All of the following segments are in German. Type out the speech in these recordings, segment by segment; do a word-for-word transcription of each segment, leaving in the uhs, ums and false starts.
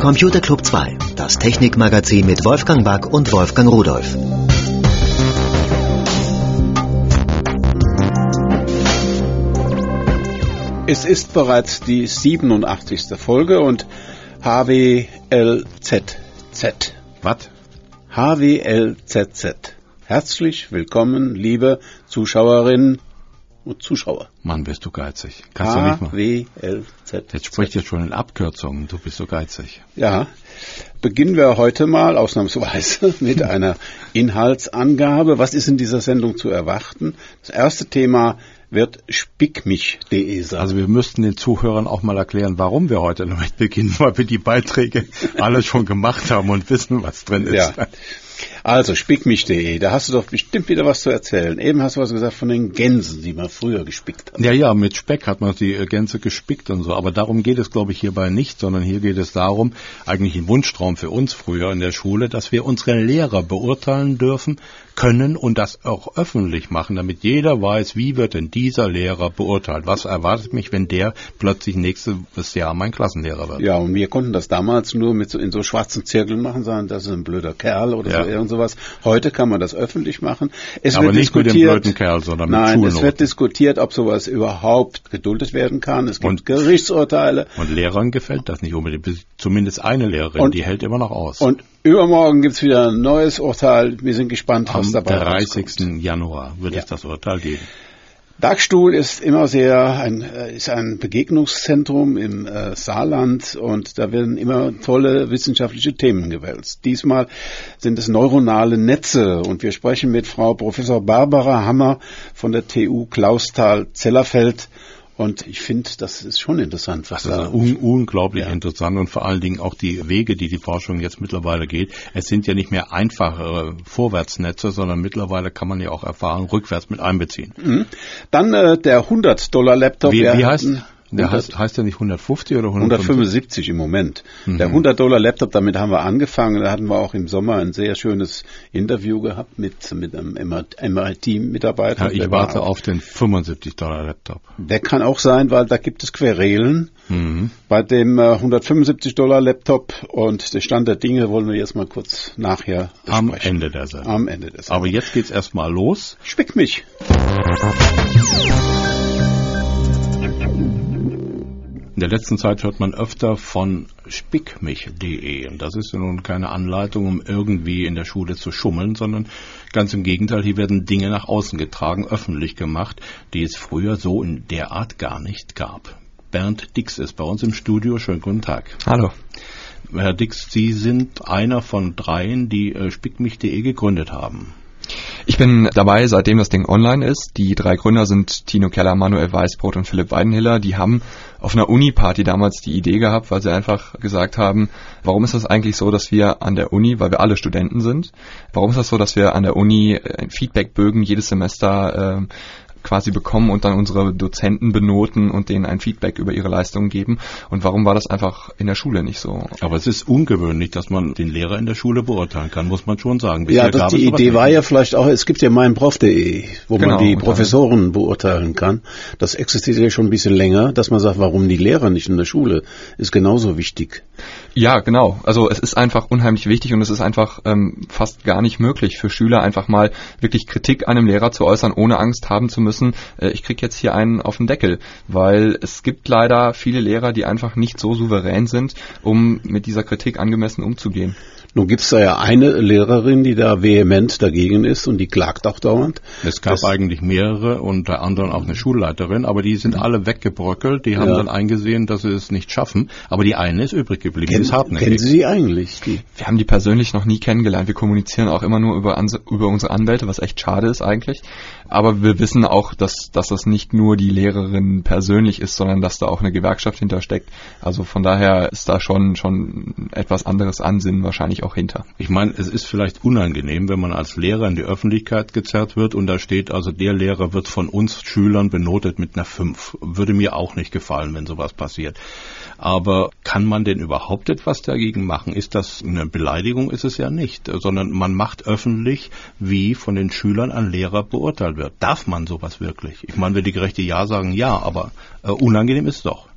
Computer Club zwei, das Technikmagazin mit Wolfgang Back und Wolfgang Rudolph. Es ist bereits die siebenundachtzigste Folge und H W L Z Z. Was? H W L Z Z. Herzlich willkommen, liebe Zuschauerinnen und Zuschauer. Mann, bist du geizig. Kannst du nicht mal. H W L Z Z. Jetzt spricht jetzt schon in Abkürzungen. Du bist so geizig. Ja, beginnen wir heute mal ausnahmsweise mit einer Inhaltsangabe. Was ist in dieser Sendung zu erwarten? Das erste Thema wird spickmich punkt de sein. Also wir müssten den Zuhörern auch mal erklären, warum wir heute damit beginnen, weil wir die Beiträge alle schon gemacht haben und wissen, was drin ist. Ja. Also spickmich punkt de, da hast du doch bestimmt wieder was zu erzählen. Eben hast du was gesagt von den Gänsen, die man früher gespickt hat. Ja, ja, mit Speck hat man die Gänse gespickt und so. Aber darum geht es, glaube ich, hierbei nicht, sondern hier geht es darum, eigentlich ein Wunschtraum für uns früher in der Schule, dass wir unsere Lehrer beurteilen dürfen, können und das auch öffentlich machen, damit jeder weiß, wie wird denn dieser Lehrer beurteilt. Was erwartet mich, wenn der plötzlich nächstes Jahr mein Klassenlehrer wird? Ja, und wir konnten das damals nur mit so, in so schwarzen Zirkeln machen, sagen, das ist ein blöder Kerl oder ja. so irgend sowas. Heute kann man das öffentlich machen. Es Aber wird nicht diskutiert, mit dem blöden Kerl, sondern mit Nein, Schulnoten. es wird diskutiert, ob sowas überhaupt geduldet werden kann. Es gibt und, Gerichtsurteile. Und Lehrern gefällt das nicht unbedingt. Zumindest eine Lehrerin, und, die hält immer noch aus. Und übermorgen gibt's wieder ein neues Urteil. Wir sind gespannt, was Am dabei rauskommt. Am dreißigsten Januar wird ja. es das Urteil geben. Dagstuhl ist immer sehr ein, ist ein Begegnungszentrum im äh, Saarland und da werden immer tolle wissenschaftliche Themen gewälzt. Diesmal sind es neuronale Netze und wir sprechen mit Frau Professor Barbara Hammer von der T U Clausthal-Zellerfeld. Und ich finde, das ist schon interessant, was das da... ist un- unglaublich ja. interessant und vor allen Dingen auch die Wege, die die Forschung jetzt mittlerweile geht. Es sind ja nicht mehr einfache Vorwärtsnetze, sondern mittlerweile kann man ja auch Erfahrungen rückwärts mit einbeziehen. Mhm. Dann äh, der hundert-Dollar-Laptop. Wie, wie heißt der? Heißt, heißt der nicht hundertfünfzig oder hundertfünfundsiebzig im Moment. Mhm. Der hundert-Dollar-Laptop, damit haben wir angefangen. Da hatten wir auch im Sommer ein sehr schönes Interview gehabt mit, mit einem M I T-Mitarbeiter. Ja, ich warte auf den fünfundsiebzig-Dollar-Laptop. Der kann auch sein, weil da gibt es Querelen. Mhm. Bei dem äh, hundertfünfundsiebzig-Dollar-Laptop und der Stand der Dinge wollen wir jetzt mal kurz nachher besprechen. Am Ende der Sendung. Am Ende der Sendung. Aber jetzt geht's erstmal los. Spick mich. In der letzten Zeit hört man öfter von spickmich punkt de und das ist ja nun keine Anleitung, um irgendwie in der Schule zu schummeln, sondern ganz im Gegenteil, hier werden Dinge nach außen getragen, öffentlich gemacht, die es früher so in der Art gar nicht gab. Bernd Dix ist bei uns im Studio. Schönen guten Tag. Hallo. Herr Dix, Sie sind einer von dreien, die äh, spickmich punkt de gegründet haben. Ich bin dabei, seitdem das Ding online ist. Die drei Gründer sind Tino Keller, Manuel Weißbrot und Philipp Weidenhiller. Die haben auf einer Uni-Party damals die Idee gehabt, weil sie einfach gesagt haben, warum ist das eigentlich so, dass wir an der Uni, weil wir alle Studenten sind, warum ist das so, dass wir an der Uni Feedbackbögen jedes Semester äh, quasi bekommen und dann unsere Dozenten benoten und denen ein Feedback über ihre Leistungen geben. Und warum war das einfach in der Schule nicht so? Aber es ist ungewöhnlich, dass man den Lehrer in der Schule beurteilen kann, muss man schon sagen. Bisher ja, das, die Idee war ja vielleicht auch, es gibt ja meinprof punkt de, wo genau, man die Professoren beurteilen kann. Das existiert ja schon ein bisschen länger, dass man sagt, warum die Lehrer nicht in der Schule, ist genauso wichtig. Ja, genau. Also es ist einfach unheimlich wichtig und es ist einfach ähm, fast gar nicht möglich für Schüler einfach mal wirklich Kritik an einem Lehrer zu äußern, ohne Angst haben zu müssen, äh, ich krieg jetzt hier einen auf den Deckel. Weil es gibt leider viele Lehrer, die einfach nicht so souverän sind, um mit dieser Kritik angemessen umzugehen. Nun gibt's da ja eine Lehrerin, die da vehement dagegen ist und die klagt auch dauernd. Es gab das eigentlich mehrere, unter anderem auch eine Schulleiterin, aber die sind alle weggebröckelt, die haben ja. dann eingesehen, dass sie es nicht schaffen, aber die eine ist übrig geblieben, Ken, die ist hartnäckig. Kennen Sie sie eigentlich? Die? Wir haben die persönlich noch nie kennengelernt, wir kommunizieren auch immer nur über, über unsere Anwälte, was echt schade ist eigentlich, aber wir wissen auch, dass, dass das nicht nur die Lehrerin persönlich ist, sondern dass da auch eine Gewerkschaft hintersteckt, also von daher ist da schon, schon etwas anderes Ansinnen wahrscheinlich auch hinter. Ich meine, es ist vielleicht unangenehm, wenn man als Lehrer in die Öffentlichkeit gezerrt wird und da steht, also der Lehrer wird von uns Schülern benotet mit einer fünf. Würde mir auch nicht gefallen, wenn sowas passiert. Aber kann man denn überhaupt etwas dagegen machen? Ist das eine Beleidigung? Ist es ja nicht, sondern man macht öffentlich, wie von den Schülern ein Lehrer beurteilt wird. Darf man sowas wirklich? Ich meine, wenn die Gerechte Ja sagen, ja, aber äh, unangenehm ist es doch.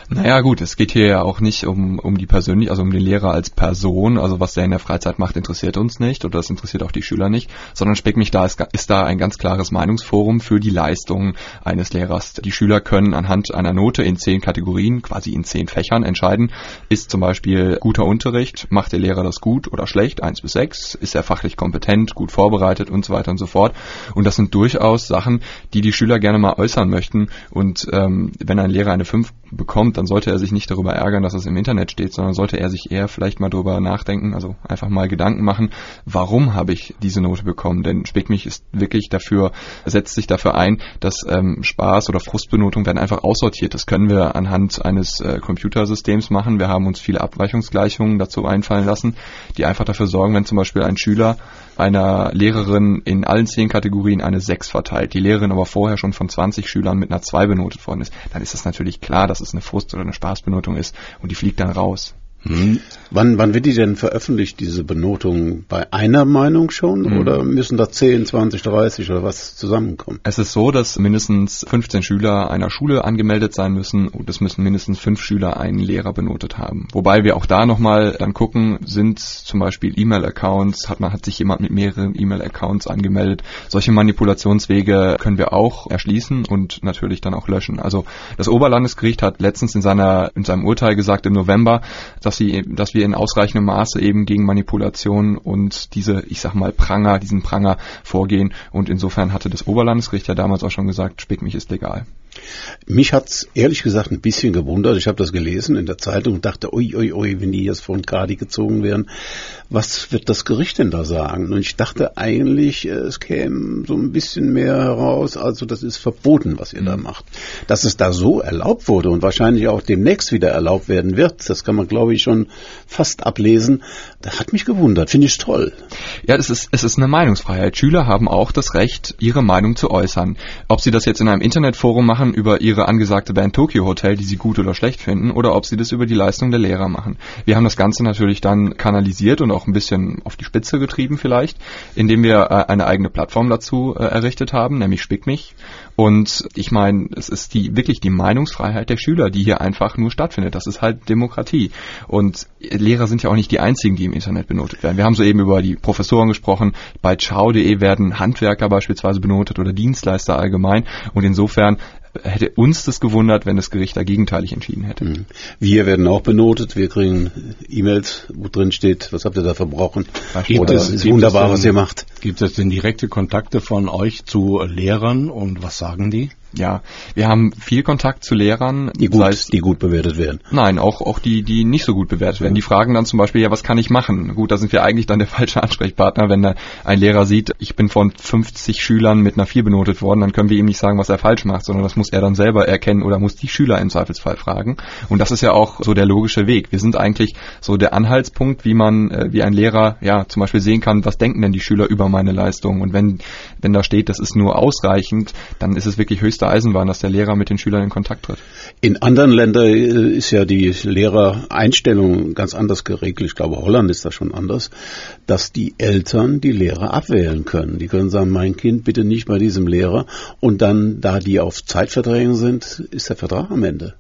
Naja gut, es geht hier ja auch nicht um, um die persönlich, also um den Lehrer als Person, also was der in der Freizeit macht, interessiert uns nicht oder das interessiert auch die Schüler nicht, sondern Speck mich da ist, ist da ein ganz klares Meinungsforum für die Leistung eines Lehrers. Die Schüler können anhand einer Note in zehn Kategorien, quasi in zehn Fächern entscheiden, ist zum Beispiel guter Unterricht, macht der Lehrer das gut oder schlecht, eins bis sechs, ist er fachlich kompetent, gut vorbereitet und so weiter und so fort. Und das sind durchaus Sachen, die die Schüler gerne mal äußern möchten. Und ähm, wenn ein Lehrer eine fünf bekommt, dann sollte er sich nicht darüber ärgern, dass es im Internet steht, sondern sollte er sich eher vielleicht mal darüber nachdenken, also einfach mal Gedanken machen, warum habe ich diese Note bekommen? Denn Speck mich ist wirklich dafür, setzt sich dafür ein, dass ähm, Spaß- oder Frustbenotungen werden einfach aussortiert. Das können wir anhand eines äh, Computersystems machen. Wir haben uns viele Abweichungsgleichungen dazu einfallen lassen, die einfach dafür sorgen, wenn zum Beispiel ein Schüler einer Lehrerin in allen zehn Kategorien eine sechs verteilt, die Lehrerin aber vorher schon von zwanzig Schülern mit einer zwei benotet worden ist, dann ist es natürlich klar, dass es eine Frust- oder eine Spaßbenotung ist und die fliegt dann raus. Hm. Wann, wann wird die denn veröffentlicht, diese Benotung? Bei einer Meinung schon hm. oder müssen da zehn, zwanzig, dreißig oder was zusammenkommen? Es ist so, dass mindestens fünfzehn Schüler einer Schule angemeldet sein müssen und es müssen mindestens fünf Schüler einen Lehrer benotet haben. Wobei wir auch da nochmal dann gucken, sind zum Beispiel E-Mail-Accounts, hat man hat sich jemand mit mehreren E-Mail-Accounts angemeldet. Solche Manipulationswege können wir auch erschließen und natürlich dann auch löschen. Also das Oberlandesgericht hat letztens in seiner in seinem Urteil gesagt im November, dass sie, dass wir in ausreichendem Maße eben gegen Manipulation und diese, ich sag mal, Pranger, diesen Pranger vorgehen. Und insofern hatte das Oberlandesgericht ja damals auch schon gesagt, Speck mich ist legal. Mich hat's ehrlich gesagt ein bisschen gewundert. Ich habe das gelesen in der Zeitung und dachte, ui, ui, ui, wenn die jetzt von Kadi gezogen wären, was wird das Gericht denn da sagen? Und ich dachte eigentlich, es käme so ein bisschen mehr heraus, also das ist verboten, was ihr mhm. da macht. Dass es da so erlaubt wurde und wahrscheinlich auch demnächst wieder erlaubt werden wird, das kann man, glaube ich, schon fast ablesen. Das hat mich gewundert, finde ich toll. Ja, es ist, es ist eine Meinungsfreiheit. Schüler haben auch das Recht, ihre Meinung zu äußern. Ob sie das jetzt in einem Internetforum machen, über ihre angesagte Band Tokyo Hotel, die sie gut oder schlecht finden, oder ob sie das über die Leistung der Lehrer machen. Wir haben das Ganze natürlich dann kanalisiert und auch ein bisschen auf die Spitze getrieben vielleicht, indem wir äh, eine eigene Plattform dazu äh, errichtet haben, nämlich Speck mich. Und ich meine, es ist die wirklich die Meinungsfreiheit der Schüler, die hier einfach nur stattfindet. Das ist halt Demokratie. Und Lehrer sind ja auch nicht die einzigen, die im Internet benotet werden. Wir haben soeben über die Professoren gesprochen. Bei ciao punkt de werden Handwerker beispielsweise benotet oder Dienstleister allgemein. Und insofern hätte uns das gewundert, wenn das Gericht da gegenteilig entschieden hätte. Wir werden auch benotet. Wir kriegen E-Mails, wo drin steht, was habt ihr da verbrochen? Gibt Oder es, ist wunderbar, was ihr macht. Gibt es denn direkte Kontakte von euch zu Lehrern und was sagen die? Ja, wir haben viel Kontakt zu Lehrern. Die gut, heißt, die gut bewertet werden. Nein, auch, auch die, die nicht so gut bewertet werden. Die fragen dann zum Beispiel, ja, was kann ich machen? Gut, da sind wir eigentlich dann der falsche Ansprechpartner. Wenn da ein Lehrer sieht, ich bin von fünfzig Schülern mit einer vier benotet worden, dann können wir ihm nicht sagen, was er falsch macht, sondern das muss er dann selber erkennen oder muss die Schüler im Zweifelsfall fragen. Und das ist ja auch so der logische Weg. Wir sind eigentlich so der Anhaltspunkt, wie man, wie ein Lehrer, ja, zum Beispiel sehen kann, was denken denn die Schüler über meine Leistung? Und wenn, wenn da steht, das ist nur ausreichend, dann ist es wirklich höchste Eisenbahn, dass der Lehrer mit den Schülern in Kontakt tritt. In anderen Ländern ist ja die Lehrereinstellung ganz anders geregelt. Ich glaube, Holland ist das schon anders, dass die Eltern die Lehrer abwählen können. Die können sagen, mein Kind bitte nicht bei diesem Lehrer. Und dann, da die auf Zeitverträgen sind, ist der Vertrag am Ende.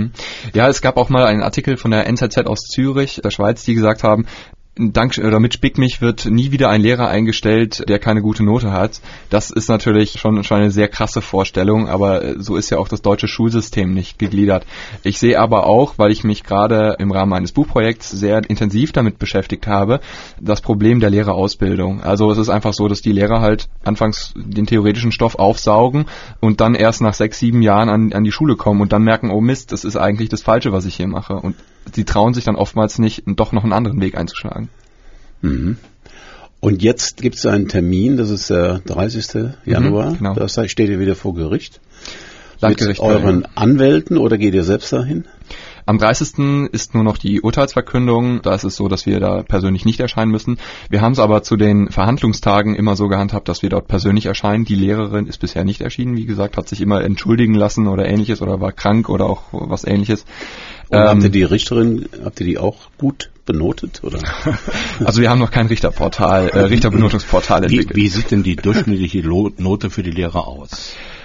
Ja, es gab auch mal einen Artikel von der N Z Z aus Zürich, der Schweiz, die gesagt haben, Dank, oder mit Speck mich wird nie wieder ein Lehrer eingestellt, der keine gute Note hat. Das ist natürlich schon, schon eine sehr krasse Vorstellung, aber so ist ja auch das deutsche Schulsystem nicht gegliedert. Ich sehe aber auch, weil ich mich gerade im Rahmen eines Buchprojekts sehr intensiv damit beschäftigt habe, das Problem der Lehrerausbildung. Also es ist einfach so, dass die Lehrer halt anfangs den theoretischen Stoff aufsaugen und dann erst nach sechs, sieben Jahren an, an die Schule kommen und dann merken, oh Mist, das ist eigentlich das Falsche, was ich hier mache. Und sie trauen sich dann oftmals nicht, doch noch einen anderen Weg einzuschlagen. Mhm. Und jetzt gibt es einen Termin, das ist der dreißigsten Januar. Mhm, genau. Das heißt, steht ihr wieder vor Gericht? Landgericht. Mit euren Anwälten oder geht ihr selbst dahin? Am dreißigsten ist nur noch die Urteilsverkündung. Da ist es so, dass wir da persönlich nicht erscheinen müssen. Wir haben es aber zu den Verhandlungstagen immer so gehandhabt, dass wir dort persönlich erscheinen. Die Lehrerin ist bisher nicht erschienen, wie gesagt, hat sich immer entschuldigen lassen oder ähnliches oder war krank oder auch was ähnliches. Und ähm, habt ihr die Richterin, habt ihr die auch gut benotet, oder? Also wir haben noch kein Richterportal, äh, Richterbenotungsportal entwickelt. Wie, wie sieht denn die durchschnittliche Note für die Lehrer aus?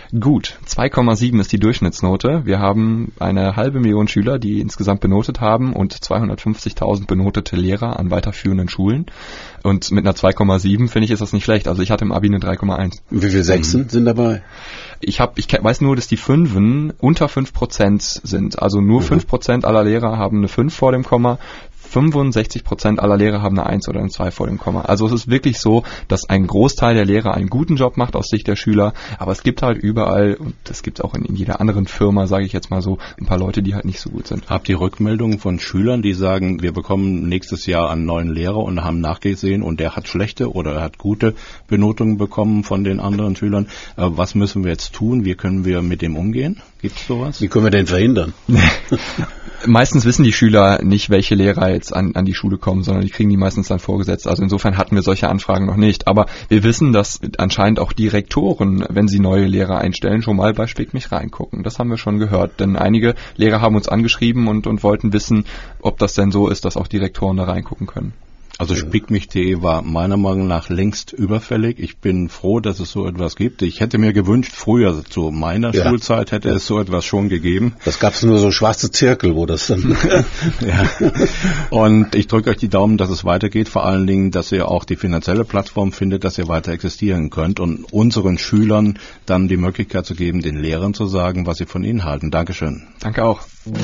Gut, zwei Komma sieben ist die Durchschnittsnote. Wir haben eine halbe Million Schüler, die insgesamt benotet haben und zweihundertfünfzigtausend benotete Lehrer an weiterführenden Schulen. Und mit einer zwei Komma sieben finde ich, ist das nicht schlecht. Also ich hatte im Abi eine drei Komma eins. Wie viele Sechsen mhm. sind dabei? Ich hab, ich weiß nur, dass die Fünfen unter fünf Prozent sind. Also nur mhm. fünf Prozent aller Lehrer haben eine fünf vor dem Komma. fünfundsechzig Prozent aller Lehrer haben eine eins oder eine zwei vor dem Komma. Also es ist wirklich so, dass ein Großteil der Lehrer einen guten Job macht aus Sicht der Schüler, aber es gibt halt überall, und das gibt es auch in, in jeder anderen Firma, sage ich jetzt mal so, ein paar Leute, die halt nicht so gut sind. Habt ihr Rückmeldungen von Schülern, die sagen, wir bekommen nächstes Jahr einen neuen Lehrer und haben nachgesehen und der hat schlechte oder er hat gute Benotungen bekommen von den anderen Schülern. Was müssen wir jetzt tun? Wie können wir mit dem umgehen? Gibt's sowas? Wie können wir den verhindern? Meistens wissen die Schüler nicht, welche Lehrer jetzt an, an die Schule kommen, sondern die kriegen die meistens dann vorgesetzt. Also insofern hatten wir solche Anfragen noch nicht. Aber wir wissen, dass anscheinend auch die Rektoren, wenn sie neue Lehrer einstellen, schon mal bei Spick mich reingucken. Das haben wir schon gehört. Denn einige Lehrer haben uns angeschrieben und, und wollten wissen, ob das denn so ist, dass auch die Rektoren da reingucken können. Also spickmich punkt de war meiner Meinung nach längst überfällig. Ich bin froh, dass es so etwas gibt. Ich hätte mir gewünscht, früher zu meiner ja. Schulzeit hätte es so etwas schon gegeben. Das gab es nur so schwarze Zirkel, wo das dann... ja. Und ich drücke euch die Daumen, dass es weitergeht. Vor allen Dingen, dass ihr auch die finanzielle Plattform findet, dass ihr weiter existieren könnt und unseren Schülern dann die Möglichkeit zu geben, den Lehrern zu sagen, was sie von ihnen halten. Dankeschön. Danke auch.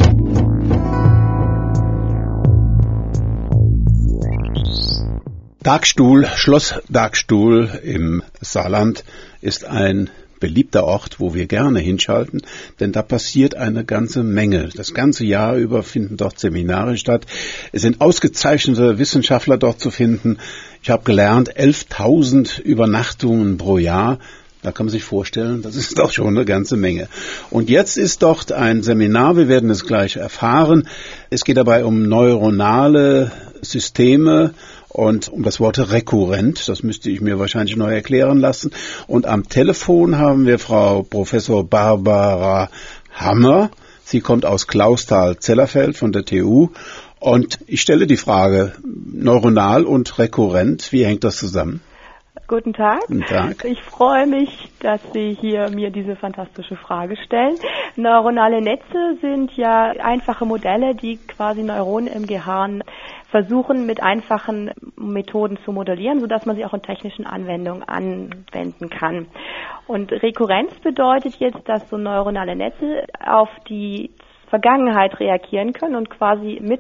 Dagstuhl, Schloss Dagstuhl im Saarland ist ein beliebter Ort, wo wir gerne hinschalten, denn da passiert eine ganze Menge. Das ganze Jahr über finden dort Seminare statt. Es sind ausgezeichnete Wissenschaftler dort zu finden. Ich habe gelernt, elftausend Übernachtungen pro Jahr. Da kann man sich vorstellen, das ist doch schon eine ganze Menge. Und jetzt ist dort ein Seminar, wir werden es gleich erfahren. Es geht dabei um neuronale Systeme und um das Wort rekurrent, das müsste ich mir wahrscheinlich neu erklären lassen. Und am Telefon haben wir Frau Professor Barbara Hammer. Sie kommt aus Clausthal-Zellerfeld von der T U. Und ich stelle die Frage, neuronal und rekurrent, wie hängt das zusammen? Guten Tag. Guten Tag. Ich freue mich, dass Sie hier mir diese fantastische Frage stellen. Neuronale Netze sind ja einfache Modelle, die quasi Neuronen im Gehirn versuchen, mit einfachen Methoden zu modellieren, sodass man sie auch in technischen Anwendungen anwenden kann. Und Rekurrenz bedeutet jetzt, dass so neuronale Netze auf die Vergangenheit reagieren können und quasi mit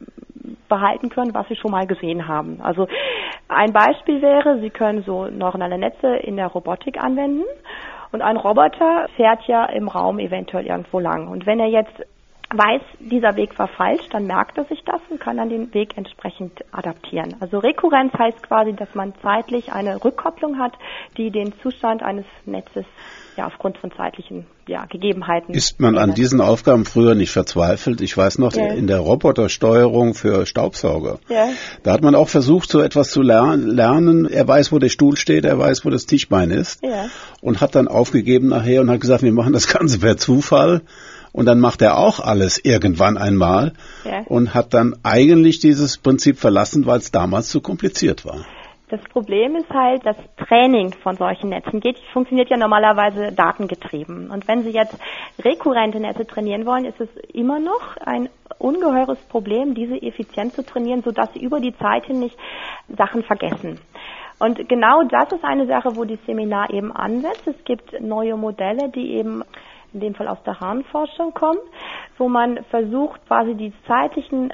behalten können, was Sie schon mal gesehen haben. Also ein Beispiel wäre, Sie können so neuronale Netze in der Robotik anwenden und ein Roboter fährt ja im Raum eventuell irgendwo lang. Und wenn er jetzt weiß, dieser Weg war falsch, dann merkt er sich das und kann dann den Weg entsprechend adaptieren. Also Rekurrenz heißt quasi, dass man zeitlich eine Rückkopplung hat, die den Zustand eines Netzes ja aufgrund von zeitlichen ja, Gegebenheiten. Ist man an diesen Aufgaben früher nicht verzweifelt? Ich weiß noch, yeah. in der Robotersteuerung für Staubsauger, yeah. da hat man auch versucht, so etwas zu lernen. Er weiß, wo der Stuhl steht, er weiß, wo das Tischbein ist yeah. und hat dann aufgegeben nachher und hat gesagt, wir machen das Ganze per Zufall. Und dann macht er auch alles irgendwann einmal yeah. und hat dann eigentlich dieses Prinzip verlassen, weil es damals zu kompliziert war. Das Problem ist halt, das Training von solchen Netzen geht, funktioniert ja normalerweise datengetrieben. Und wenn Sie jetzt rekurrente Netze trainieren wollen, ist es immer noch ein ungeheures Problem, diese effizient zu trainieren, sodass Sie über die Zeit hin nicht Sachen vergessen. Und genau das ist eine Sache, wo das Seminar eben ansetzt. Es gibt neue Modelle, die eben in dem Fall aus der Hirnforschung kommen, wo man versucht, quasi die zeitlichen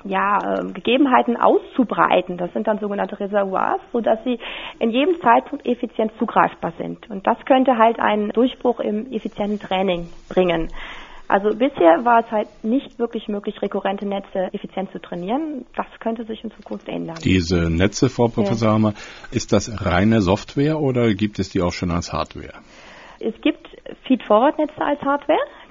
ja, äh, Gegebenheiten auszubreiten. Das sind dann sogenannte Reservoirs, sodass sie in jedem Zeitpunkt effizient zugreifbar sind. Und das könnte halt einen Durchbruch im effizienten Training bringen. Also bisher war es halt nicht wirklich möglich, rekurrente Netze effizient zu trainieren. Das könnte sich in Zukunft ändern. Diese Netze, Frau Professor Hammer, ja. ist das reine Software oder gibt es die auch schon als Hardware? Es gibt Feed-Forward-Netze als Hardware.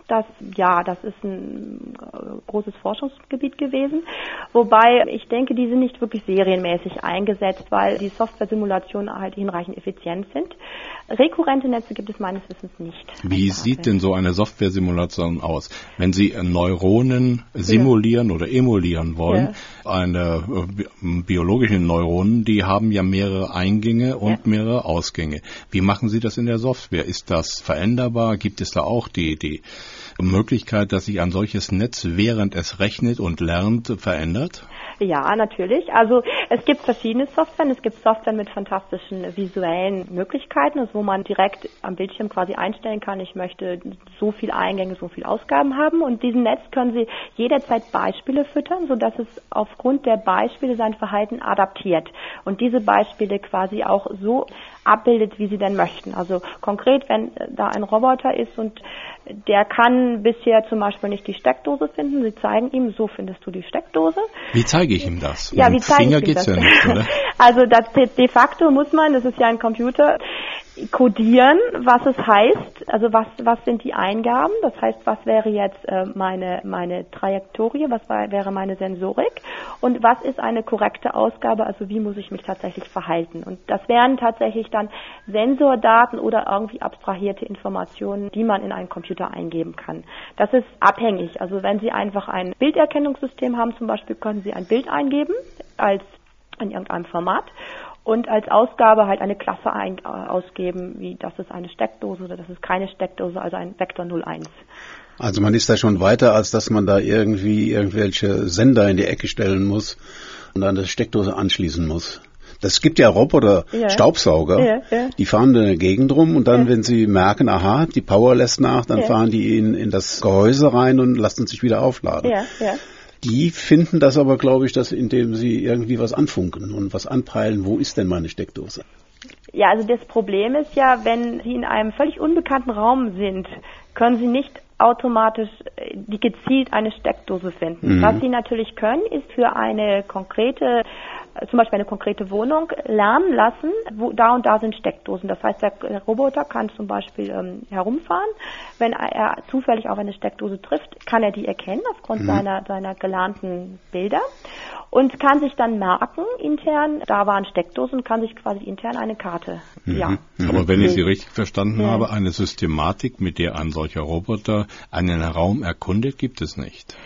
Das, ja, das ist ein großes Forschungsgebiet gewesen. Wobei ich denke, die sind nicht wirklich serienmäßig eingesetzt, weil die Software-Simulationen halt hinreichend effizient sind. Rekurrente Netze gibt es meines Wissens nicht. Wie sieht denn so eine Software-Simulation aus? Wenn Sie Neuronen simulieren ja. oder emulieren wollen, ja. eine äh, biologische Neuronen, die haben ja mehrere Eingänge und ja. mehrere Ausgänge. Wie machen Sie das in der Software? Ist das veränderbar? Gibt es da auch die, die Möglichkeit, dass sich ein solches Netz, während es rechnet und lernt, verändert? Ja, natürlich. Also es gibt verschiedene Softwaren. Es gibt Software mit fantastischen visuellen Möglichkeiten, also wo man direkt am Bildschirm quasi einstellen kann, ich möchte so viel Eingänge, so viel Ausgaben haben. Und diesem Netz können Sie jederzeit Beispiele füttern, sodass es aufgrund der Beispiele sein Verhalten adaptiert und diese Beispiele quasi auch so abbildet, wie Sie denn möchten. Also konkret, wenn da ein Roboter ist und der kann bisher zum Beispiel nicht die Steckdose finden. Sie zeigen ihm, so findest du die Steckdose. Wie zeige ich ihm das? Ja, wie zeige Finger ich ihm geht's das? Ja nicht, oder? Also das, de facto muss man, das ist ja ein Computer, kodieren, was es heißt, also was was sind die Eingaben, das heißt, was wäre jetzt äh, meine meine Trajektorie, was war, wäre meine Sensorik und was ist eine korrekte Ausgabe, also wie muss ich mich tatsächlich verhalten. Und das wären tatsächlich dann Sensordaten oder irgendwie abstrahierte Informationen, die man in einen Computer eingeben kann. Das ist abhängig, also wenn Sie einfach ein Bilderkennungssystem haben, zum Beispiel, können Sie ein Bild eingeben als in irgendeinem Format und als Ausgabe halt eine Klasse ein, äh, ausgeben, wie das ist eine Steckdose oder das ist keine Steckdose, also ein Vektor null eins. Also man ist da schon weiter, als dass man da irgendwie irgendwelche Sender in die Ecke stellen muss und dann eine Steckdose anschließen muss. Das gibt ja Roboter, ja. Staubsauger, ja, ja. Die fahren in der Gegend rum und dann, ja. wenn sie merken, aha, die Power lässt nach, dann ja. fahren die in, in das Gehäuse rein und lassen sich wieder aufladen. Ja, ja. Die finden das aber, glaube ich, dass indem sie irgendwie was anfunken und was anpeilen, wo ist denn meine Steckdose? Ja, also das Problem ist ja, wenn Sie in einem völlig unbekannten Raum sind, können Sie nicht automatisch die gezielt eine Steckdose finden. Mhm. Was Sie natürlich können, ist für eine konkrete, zum Beispiel eine konkrete Wohnung lernen lassen, wo da und da sind Steckdosen. Das heißt, der Roboter kann zum Beispiel ähm, herumfahren. Wenn er zufällig auf eine Steckdose trifft, kann er die erkennen aufgrund mhm. seiner, seiner gelernten Bilder und kann sich dann merken intern, da waren Steckdosen, kann sich quasi intern eine Karte. Mhm. Ja. Aber wenn ich Sie richtig verstanden ja. habe, eine Systematik, mit der ein solcher Roboter einen Raum erkundet, gibt es nicht.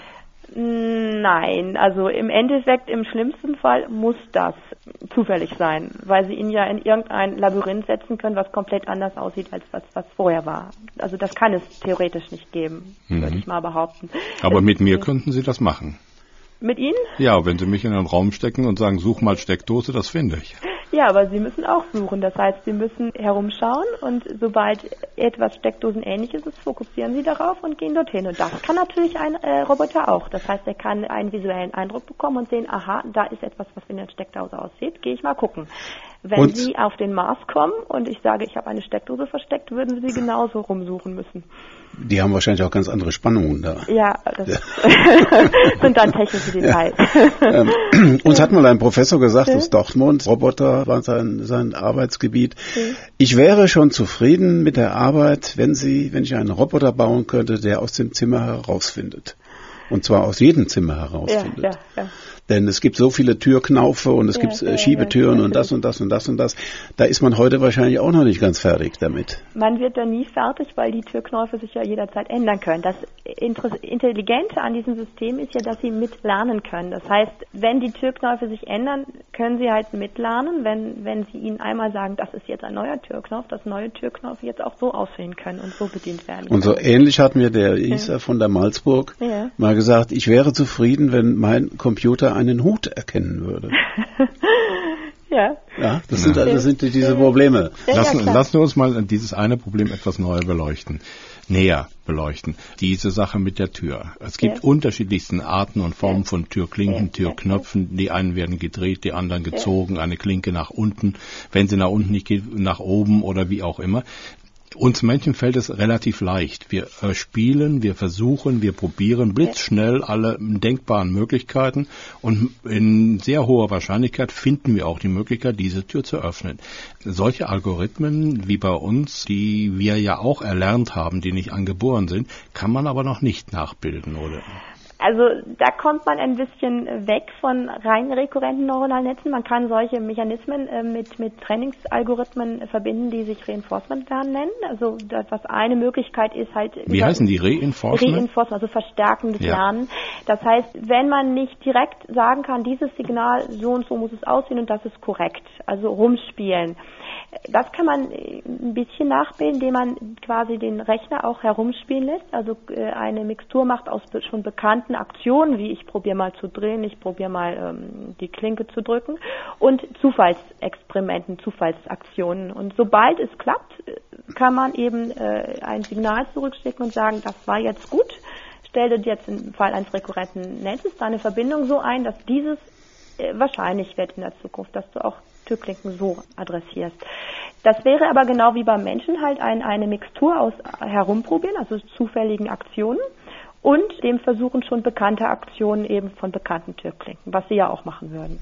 Nein, also im Endeffekt, im schlimmsten Fall muss das zufällig sein, weil Sie ihn ja in irgendein Labyrinth setzen können, was komplett anders aussieht, als was, was vorher war. Also das kann es theoretisch nicht geben, mhm. würde ich mal behaupten. Aber das mit mir könnten Sie das machen. Mit Ihnen? Ja, wenn Sie mich in einen Raum stecken und sagen, such mal Steckdose, das finde ich. Ja, aber Sie müssen auch suchen. Das heißt, Sie müssen herumschauen und sobald etwas Steckdosenähnliches ist, fokussieren Sie darauf und gehen dorthin. Und das kann natürlich ein äh, Roboter auch. Das heißt, er kann einen visuellen Eindruck bekommen und sehen, aha, da ist etwas, was wie eine Steckdose aussieht. Gehe ich mal gucken. Wenn und? Sie auf den Mars kommen und ich sage, ich habe eine Steckdose versteckt, würden Sie genauso rumsuchen müssen. Die haben wahrscheinlich auch ganz andere Spannungen da. Ja, das ja. sind dann technische Details. Ja. Ähm, uns hat mal ein Professor gesagt ja. aus Dortmund, Roboter war sein, sein Arbeitsgebiet. Ja. Ich wäre schon zufrieden mit der Arbeit, wenn Sie, wenn ich einen Roboter bauen könnte, der aus dem Zimmer herausfindet. Und zwar aus jedem Zimmer herausfindet. Ja, ja, ja. Denn es gibt so viele Türknaufe und es ja, gibt äh, Schiebetüren ja, ja, und das und das und das und das. Da ist man heute wahrscheinlich auch noch nicht ganz fertig damit. Man wird da nie fertig, weil die Türknäufe sich ja jederzeit ändern können. Das Intelligente an diesem System ist ja, dass sie mitlernen können. Das heißt, wenn die Türknäufe sich ändern, können sie halt mitlernen. Wenn, wenn sie ihnen einmal sagen, das ist jetzt ein neuer Türknauf, dass neue Türknäufe jetzt auch so aussehen können und so bedient werden können. Und so ähnlich hat mir der Isa ja. von der Malzburg ja. mal gesagt, ich wäre zufrieden, wenn mein Computer einen Hut erkennen würde. ja. Ja, das sind, das sind diese Probleme. Ja, lassen, ja, lassen wir uns mal dieses eine Problem etwas neuer beleuchten. Näher beleuchten. Diese Sache mit der Tür. Es gibt ja. unterschiedlichsten Arten und Formen ja. von Türklinken, ja. Türknöpfen. Die einen werden gedreht, die anderen gezogen, ja. eine Klinke nach unten. Wenn sie nach unten nicht geht, nach oben oder wie auch immer. Uns Menschen fällt es relativ leicht. Wir äh, spielen, wir versuchen, wir probieren blitzschnell alle denkbaren Möglichkeiten und in sehr hoher Wahrscheinlichkeit finden wir auch die Möglichkeit, diese Tür zu öffnen. Solche Algorithmen wie bei uns, die wir ja auch erlernt haben, die nicht angeboren sind, kann man aber noch nicht nachbilden, oder? Also da kommt man ein bisschen weg von rein rekurrenten neuronalen Netzen. Man kann solche Mechanismen äh, mit, mit Trainingsalgorithmen verbinden, die sich Reinforcement Lernen nennen. Also das, was eine Möglichkeit ist halt... Wie heißen die? Reinforcement? Reinforcement, also verstärkendes ja. Lernen. Das heißt, wenn man nicht direkt sagen kann, dieses Signal, so und so muss es aussehen und das ist korrekt, also rumspielen. Das kann man ein bisschen nachbilden, indem man quasi den Rechner auch herumspielen lässt, also eine Mixtur macht aus schon bekannten Aktionen, wie ich probiere mal zu drehen, ich probiere mal ähm, die Klinke zu drücken und Zufallsexperimenten, Zufallsaktionen. Und sobald es klappt, kann man eben äh, ein Signal zurückschicken und sagen, das war jetzt gut, stelle dir jetzt im Fall eines rekurrenten Netzes deine Verbindung so ein, dass dieses äh, wahrscheinlich wird in der Zukunft, dass du auch Türklinken so adressierst. Das wäre aber genau wie beim Menschen halt ein, eine Mixtur aus Herumprobieren, also zufälligen Aktionen und dem Versuchen schon bekannter Aktionen eben von bekannten Türklinken, was sie ja auch machen würden.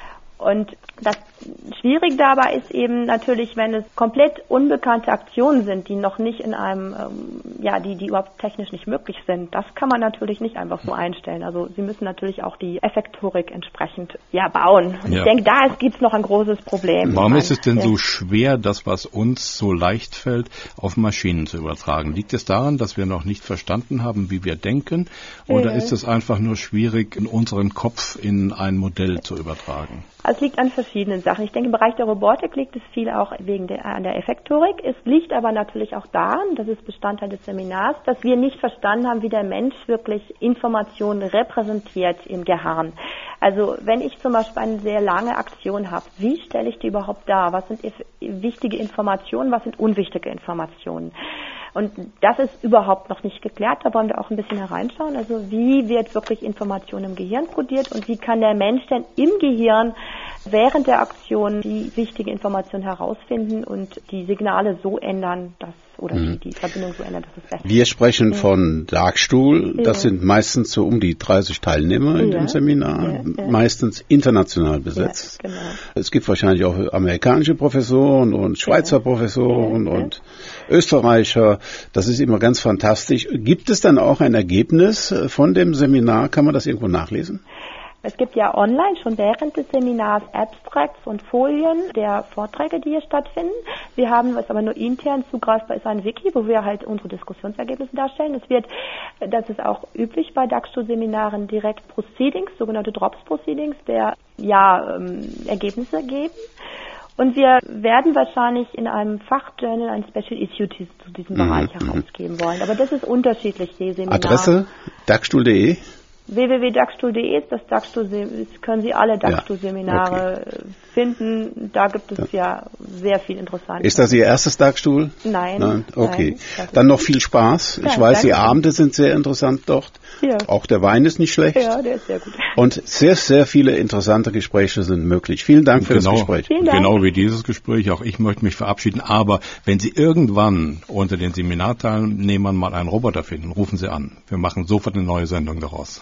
Und das Schwierige dabei ist eben natürlich, wenn es komplett unbekannte Aktionen sind, die noch nicht in einem, ähm, ja, die, die überhaupt technisch nicht möglich sind. Das kann man natürlich nicht einfach so einstellen. Also Sie müssen natürlich auch die Effektorik entsprechend, ja, bauen. Und ja. ich denke, da gibt es noch ein großes Problem. Warum ist es denn ja. so schwer, das, was uns so leicht fällt, auf Maschinen zu übertragen? Liegt es daran, dass wir noch nicht verstanden haben, wie wir denken? Oder ja. ist es einfach nur schwierig, in unseren Kopf in ein Modell zu übertragen? Es liegt an verschiedenen Sachen. Ich denke, im Bereich der Robotik liegt es viel auch wegen der, an der Effektorik. Es liegt aber natürlich auch daran, das ist Bestandteil des Seminars, dass wir nicht verstanden haben, wie der Mensch wirklich Informationen repräsentiert im Gehirn. Also wenn ich zum Beispiel eine sehr lange Aktion habe, wie stelle ich die überhaupt dar? Was sind wichtige Informationen, was sind unwichtige Informationen? Und das ist überhaupt noch nicht geklärt, da wollen wir auch ein bisschen hereinschauen. Also wie wird wirklich Information im Gehirn kodiert und wie kann der Mensch denn im Gehirn während der Aktion die wichtige Information herausfinden und die Signale so ändern, dass oder mhm. die, die Verbindung so ändern, dass es besser ist. Wir sprechen ja. von Darkstuhl. Das ja. sind meistens so um die dreißig Teilnehmer in ja. dem Seminar, ja, ja. meistens international besetzt. Ja, genau. Es gibt wahrscheinlich auch amerikanische Professoren und Schweizer ja. Professoren ja, ja. und Österreicher. Das ist immer ganz fantastisch. Gibt es dann auch ein Ergebnis von dem Seminar? Kann man das irgendwo nachlesen? Es gibt ja online schon während des Seminars Abstracts und Folien der Vorträge, die hier stattfinden. Wir haben, was aber nur intern zugreifbar ist, ein Wiki, wo wir halt unsere Diskussionsergebnisse darstellen. Es wird, das ist auch üblich bei DAX-Seminaren, direkt Proceedings, sogenannte Drops-Proceedings, der ja ähm, Ergebnisse geben. Und wir werden wahrscheinlich in einem Fachjournal ein Special Issue zu diesem mhm. Bereich herausgeben wollen. Aber das ist unterschiedlich, je Seminar. Adresse daxstuhl punkt de w w w punkt daxstuhl punkt de ist das Daxstuhl, können Sie alle Daxstuhl-Seminare ja, okay. finden. Da gibt es ja. ja sehr viel Interessantes. Ist das Ihr erstes Daxstuhl? Nein. Nein? Okay. Nein, dann noch viel Spaß. Ich ja, weiß, die Abende sind sehr interessant dort. Ja. Auch der Wein ist nicht schlecht. Ja, der ist sehr gut. Und sehr, sehr viele interessante Gespräche sind möglich. Vielen Dank für genau, das Gespräch. Vielen Dank. Genau wie dieses Gespräch. Auch ich möchte mich verabschieden. Aber wenn Sie irgendwann unter den Seminarteilnehmern mal einen Roboter finden, rufen Sie an. Wir machen sofort eine neue Sendung daraus.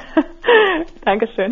Dankeschön.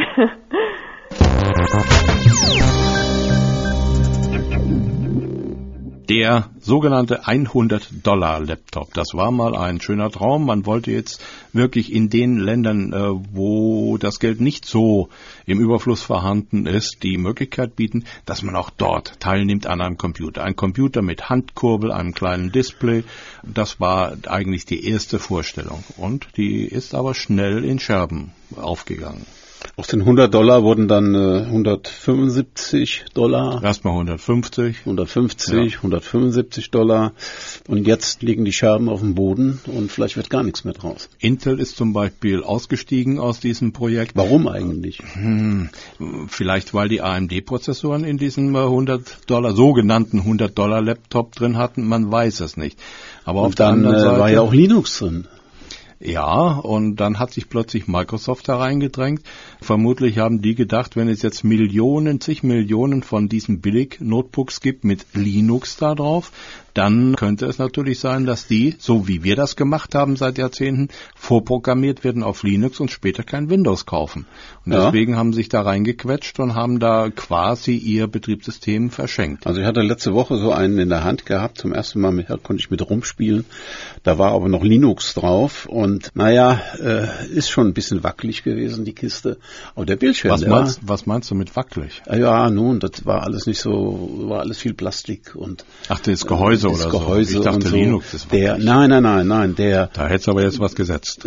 Der sogenannte hundert-Dollar-Laptop, das war mal ein schöner Traum. Man wollte jetzt wirklich in den Ländern, wo das Geld nicht so im Überfluss vorhanden ist, die Möglichkeit bieten, dass man auch dort teilnimmt an einem Computer. Ein Computer mit Handkurbel, einem kleinen Display, das war eigentlich die erste Vorstellung. Und die ist aber schnell in Scherben aufgegangen. Aus den hundert Dollar wurden dann äh, hundertfünfundsiebzig Dollar. Erstmal hundertfünfzig. hundertfünfzig, ja. hundertfünfundsiebzig Dollar. Und jetzt liegen die Scherben auf dem Boden und vielleicht wird gar nichts mehr draus. Intel ist zum Beispiel ausgestiegen aus diesem Projekt. Warum eigentlich? Hm, vielleicht weil die A M D-Prozessoren in diesem hundert Dollar, sogenannten hundert Dollar Laptop drin hatten. Man weiß es nicht. Aber und auf der dann anderen Seite war ja auch Linux drin. Ja, und dann hat sich plötzlich Microsoft da reingedrängt. Vermutlich haben die gedacht, wenn es jetzt Millionen, zig Millionen von diesen Billig-Notebooks gibt mit Linux da drauf, dann könnte es natürlich sein, dass die, so wie wir das gemacht haben seit Jahrzehnten, vorprogrammiert werden auf Linux und später kein Windows kaufen. Und ja. deswegen haben sich da reingequetscht und haben da quasi ihr Betriebssystem verschenkt. Also ich hatte letzte Woche so einen in der Hand gehabt, zum ersten Mal mit, konnte ich mit rumspielen. Da war aber noch Linux drauf und naja, äh, ist schon ein bisschen wackelig gewesen, die Kiste. Aber der Bildschirm, was meinst, ja, was meinst du mit wackelig? Ja, nun, das war alles nicht so, war alles viel Plastik und... Ach, das Gehäuse. Das oder Gehäuse so. Ich dachte, und so. Linux ist der, Nein, nein, nein, nein, der... Da hättest du aber jetzt was gesetzt.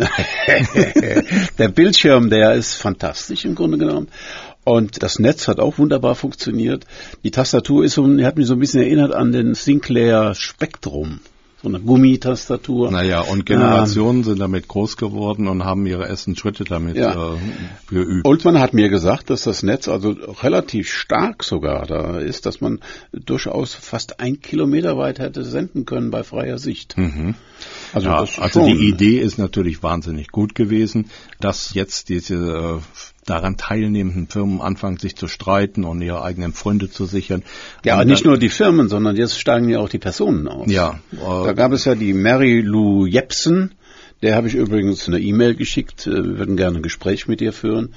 Der Bildschirm, der ist fantastisch im Grunde genommen. Und das Netz hat auch wunderbar funktioniert. Die Tastatur ist so, hat mich so ein bisschen erinnert an den Sinclair Spectrum. So eine Gummitastatur. Naja, und Generationen ähm, sind damit groß geworden und haben ihre ersten Schritte damit ja. äh, geübt. Und man hat mir gesagt, dass das Netz also relativ stark sogar da ist, dass man durchaus fast ein Kilometer weit hätte senden können bei freier Sicht. Mhm. Also, ja, das also die Idee ist natürlich wahnsinnig gut gewesen, dass jetzt diese äh, daran teilnehmenden Firmen anfangen, sich zu streiten und ihre eigenen Freunde zu sichern. Ja, aber nicht nur die Firmen, sondern jetzt steigen ja auch die Personen aus. Ja. Äh, da gab es ja die Mary Lou Jepsen, der habe ich übrigens eine E-Mail geschickt, äh, wir würden gerne ein Gespräch mit ihr führen.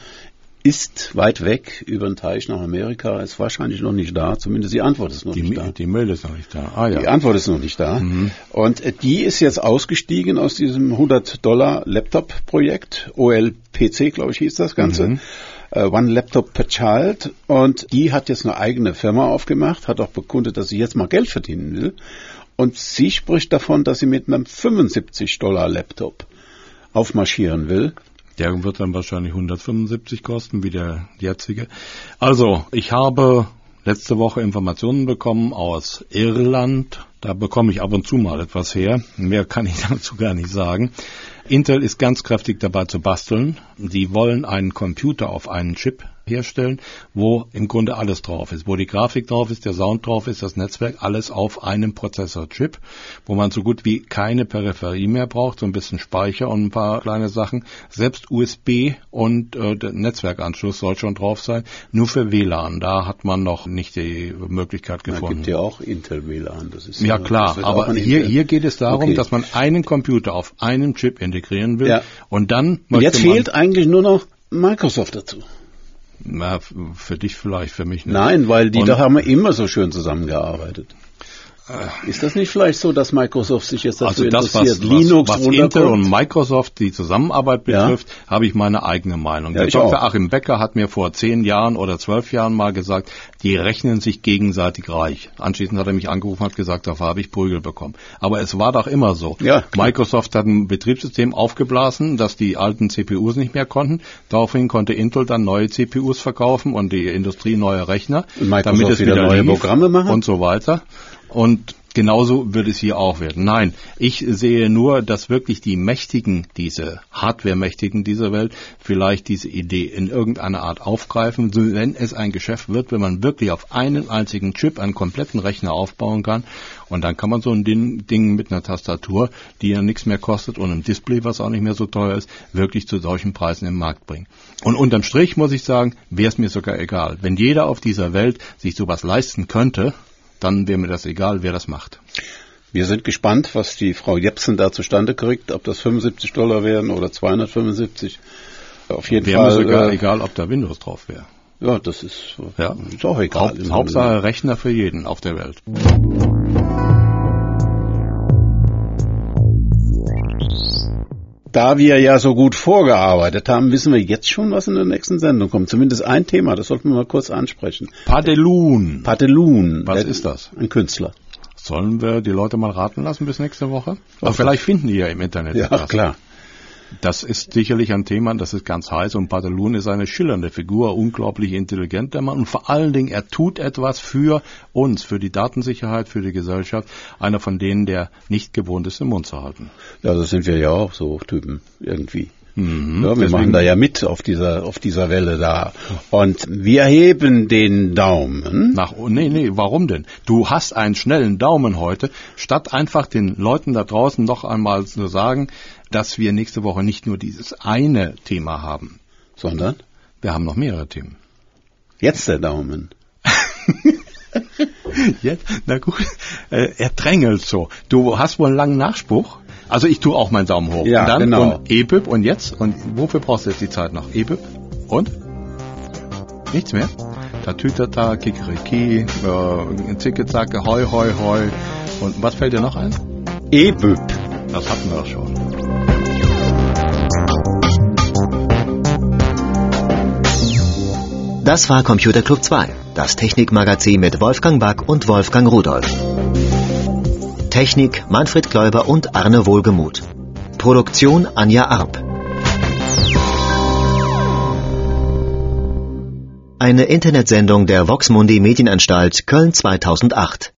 Ist weit weg über den Teich nach Amerika, ist wahrscheinlich noch nicht da, zumindest die Antwort ist noch die, nicht da. Die Mail ist noch nicht da. Ah, ja. Die Antwort ist noch nicht da. Mhm. Und äh, die ist jetzt ausgestiegen aus diesem hundert Dollar Laptop-Projekt, O L P C, glaube ich, hieß das Ganze. Mhm. Uh, One Laptop per Child. Und die hat jetzt eine eigene Firma aufgemacht, hat auch bekundet, dass sie jetzt mal Geld verdienen will. Und sie spricht davon, dass sie mit einem fünfundsiebzig Dollar Laptop aufmarschieren will. Der wird dann wahrscheinlich hundertfünfundsiebzig kosten, wie der jetzige. Also, ich habe letzte Woche Informationen bekommen aus Irland. Da bekomme ich ab und zu mal etwas her. Mehr kann ich dazu gar nicht sagen. Intel ist ganz kräftig dabei zu basteln. Die wollen einen Computer auf einen Chip herstellen, wo im Grunde alles drauf ist. Wo die Grafik drauf ist, der Sound drauf ist, das Netzwerk, alles auf einem Prozessor-Chip, wo man so gut wie keine Peripherie mehr braucht, so ein bisschen Speicher und ein paar kleine Sachen. Selbst U S B und äh, der Netzwerkanschluss soll schon drauf sein, nur für W L A N. Da hat man noch nicht die Möglichkeit gefunden. Es gibt ja auch Intel W L A N. Das ist ja, ja klar, aber hier, hier geht es darum, okay. dass man einen Computer auf einem Chip integrieren will. Ja. Und dann möchte Jetzt man fehlt eigentlich nur noch Microsoft dazu. Na, für dich vielleicht, für mich nicht. Nein, weil die, da haben wir immer so schön zusammengearbeitet. Ist das nicht vielleicht so, dass Microsoft sich jetzt dafür also das, interessiert? Was, Linux was, was Intel und Microsoft die Zusammenarbeit betrifft, ja. habe ich meine eigene Meinung. Ja, Der Doktor Achim Becker hat mir vor zehn Jahren oder zwölf Jahren mal gesagt, die rechnen sich gegenseitig reich. Anschließend hat er mich angerufen und hat gesagt, dafür habe ich Prügel bekommen. Aber es war doch immer so. Ja, Microsoft hat ein Betriebssystem aufgeblasen, das die alten C P Us nicht mehr konnten. Daraufhin konnte Intel dann neue C P Us verkaufen und die Industrie neue Rechner, damit es wieder, wieder neue Programme machen und so weiter. Und genauso wird es hier auch werden. Nein, ich sehe nur, dass wirklich die Mächtigen, diese Hardware-Mächtigen dieser Welt, vielleicht diese Idee in irgendeiner Art aufgreifen, wenn es ein Geschäft wird, wenn man wirklich auf einen einzigen Chip einen kompletten Rechner aufbauen kann. Und dann kann man so ein Ding, Ding mit einer Tastatur, die ja nichts mehr kostet, und einem Display, was auch nicht mehr so teuer ist, wirklich zu solchen Preisen im Markt bringen. Und unterm Strich muss ich sagen, wäre es mir sogar egal. Wenn jeder auf dieser Welt sich sowas leisten könnte, dann wäre mir das egal, wer das macht. Wir sind gespannt, was die Frau Jepsen da zustande kriegt, ob das fünfundsiebzig Dollar werden oder zweihundertfünfundsiebzig. Auf jeden wäre Fall. Wäre mir sogar äh, egal, ob da Windows drauf wäre. Ja, das ist, ja. ist auch egal. Haupt, Hauptsache Rechner für jeden auf der Welt. Da wir ja so gut vorgearbeitet haben, wissen wir jetzt schon, was in der nächsten Sendung kommt. Zumindest ein Thema, das sollten wir mal kurz ansprechen. Pantaleon. Pantaleon. Was ist das? Ein Künstler. Sollen wir die Leute mal raten lassen bis nächste Woche? Aber vielleicht finden die ja im Internet ja, etwas. Klar. Das ist sicherlich ein Thema, das ist ganz heiß, und Pantaleon ist eine schillernde Figur, unglaublich intelligenter Mann, und vor allen Dingen, er tut etwas für uns, für die Datensicherheit, für die Gesellschaft, einer von denen, der nicht gewohnt ist, den Mund zu halten. Ja, das sind wir ja auch so Typen, irgendwie. Mhm, ja, wir machen da ja mit auf dieser auf dieser Welle da. Und wir heben den Daumen. Nach, nee, nee, warum denn? Du hast einen schnellen Daumen heute, statt einfach den Leuten da draußen noch einmal zu sagen, dass wir nächste Woche nicht nur dieses eine Thema haben. Sondern? Wir haben noch mehrere Themen. Jetzt der Daumen. Jetzt? Na gut, äh, er drängelt so. Du hast wohl einen langen Nachspruch? Also ich tue auch meinen Daumen hoch. Ja, und dann, genau. Und E B I P und jetzt? Und wofür brauchst du jetzt die Zeit noch? E B I P und? Nichts mehr? Tatütata, Kikeriki, äh, Zicke-Zacke, Hoi, Hoi, Hoi. Und was fällt dir noch ein? E B I P. Das hatten wir doch schon. Das war Computer Club zwei, das Technikmagazin mit Wolfgang Back und Wolfgang Rudolph. Technik Manfred Kläuber und Arne Wohlgemuth. Produktion Anja Arp. Eine Internetsendung der Vox Mundi Medienanstalt Köln zweitausendacht.